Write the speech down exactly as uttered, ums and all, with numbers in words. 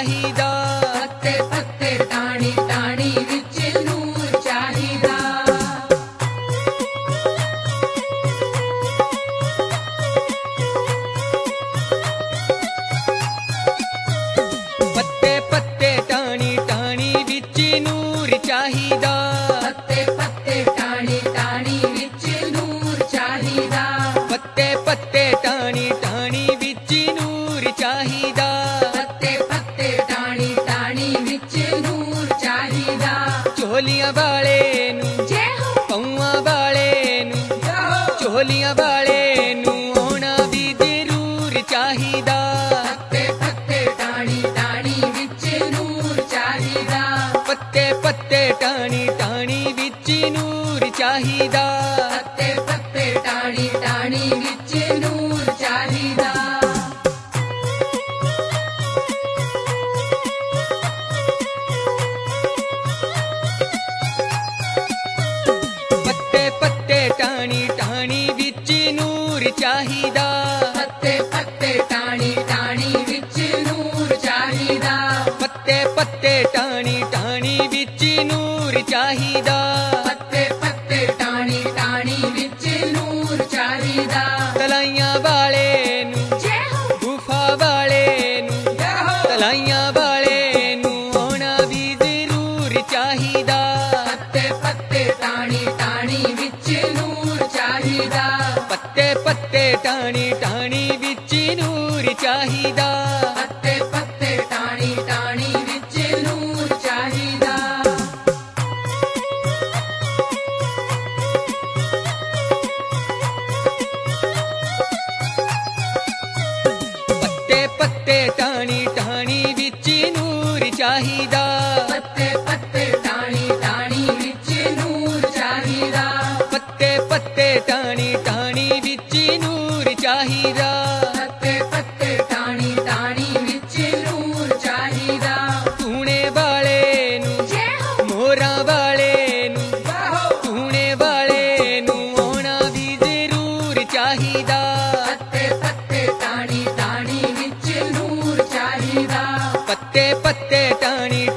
ਚਾਹੀਦਾ। ਪੱਤੇ ਪੱਤੇ ਟਾਣੀ ਟਾਣੀ ਵਿੱਚ ਨੂਰ ਚਾਹੀਦਾ। ਪੱਤੇ ਪੱਤੇ ਟਾਣੀ ਟਾਣੀ ਵਿੱਚ ਨੂਰ ਚਾਹੀਦਾ। ਪੱਤੇ ਪੱਤੇ ਟਾਣੀ ਟਾਣੀ ਵਿੱਚ ਨੂਰ ਚਾਹੀਦਾ। ਪੱਤੇ ਪੱਤੇ ਟਾਣੀ ਟਾਣੀ ਵਿੱਚ ਨੂਰ ਚਾਹੀਦਾ। ਪੱਤੇ ਪੱਤੇ ਟਾਣੀ ਟਾਣੀ ਵਿੱਚ ਨੂਰ ਚਾਹੀਦਾ। ਝੋਲੀਆਂ ਵਾਲੇ ਨੂੰ ਜੈ ਹੋ ਪੌਆਂ ਵਾਲੇ ਨੂੰ ਝੋਲੀਆਂ ਵਾਲੇ ਨੂੰ ਆਉਣਾ ਵੀ ਜ਼ਰੂਰ ਚਾਹੀਦਾ। ਪੱਤੇ ਪੱਤੇ ਟਾਣੀ ਟਾਣੀ ਵਿੱਚ ਨੂਰ ਚਾਹੀਦਾ। ਪੱਤੇ ਪੱਤੇ ਟਾਣੀ ਟਾਣੀ ਵਿੱਚ ਨੂਰ ਚਾਹੀਦਾ। ਪੱਤੇ ਪੱਤੇ ਟਾਣੀ ਟਾਣੀ ਵਿੱਚ ਨੂਰ ਚਾਹੀਦਾ। ਪੱਤੇ ਪੱਤੇ ਟਾਣੀ ਟਾਣੀ ਵਿੱਚ ਨੂਰ ਚਾਹੀਦਾ। ਪੱਤੇ ਪੱਤੇ ਟਾਣੀ ਟਾਣੀ ਵਿੱਚ ਨੂਰ ਚਾਹੀਦਾ। ਪੱਤੇ ਪੱਤੇ ਟਾਣੀ ਟਾਣੀ ਵਿੱਚ ਨੂਰ ਚਾਹੀਦਾ। ਪੱਤੇ ਪੱਤੇ ਟਾਣੀ ਟਾਣੀ ਵਿੱਚ ਨੂਰ ਚਾਹੀਦਾ। ਤਲਾਈਆਂ ਵਾਲੇ ਨੂੰ ਜੈ ਹੋ ਗੁਫਾ ਵਾਲੇ ਨੂੰ ਜੈ ਹੋ ਤਲਾਈਆਂ ਵਾਲੇ ਨੂੰ ਆਉਣਾ ਵੀ ਜ਼ਰੂਰ ਚਾਹੀਦਾ। ਪੱਤੇ ਪੱਤੇ ਟਾਣੀ ਟਾਣੀ ਵਿੱਚ ਨੂਰ ਚਾਹੀਦਾ। ਪੱਤੇ ਪੱਤੇ ਟਾਣੀ ਟਾਣੀ ਵਿੱਚ ਨੂਰ ਚਾਹੀਦਾ। ਪੱਤੇ ਪੱਤੇ ਟਾਣੀ ਟਾਣੀ ਵਿੱਚ ਨੂਰ ਚਾਹੀਦਾ। ਪੱਤੇ ਪੱਤੇ ਟਾਣੀ ਟਾਣੀ ਵਿੱਚ ਨੂਰ ਚਾਹੀਦਾ। ਪੱਤੇ ਪੱਤੇ ਟਾਣੀ ਟਾਣੀ ਵਿੱਚ ਨੂਰ ਚਾਹੀਦਾ। ਪੱਤੇ ਪੱਤੇ ਟਾਣੀ ਟਾਣੀ ਵਿੱਚ ਨੂਰ ਚਾਹੀਦਾ। ਪੱਤੇ ਪੱਤੇ ਟਾਣੀ ਟਾਣੀ ਵਿੱਚ ਨੂਰ ਚਾਹੀਦਾ। ਟੂਣੇ ਵਾਲੇ ਨੂੰ ਜੈ ਹੋ ਮੋਰਾਂ ਵਾਲੇ ਨੂੰ ਜੈ ਹੋ ਟੂਣੇ ਵਾਲੇ ਨੂੰ ਆਉਣਾ ਵੀ ਜ਼ਰੂਰ ਚਾਹੀਦਾ। ਪੱਤੇ ਪੱਤੇ ਟਾਣੀ ਟਾਣੀ ਵਿੱਚ ਨੂਰ ਚਾਹੀਦਾ। ਪੱਤੇ ਪੱਤੇ ਟਾਣੀ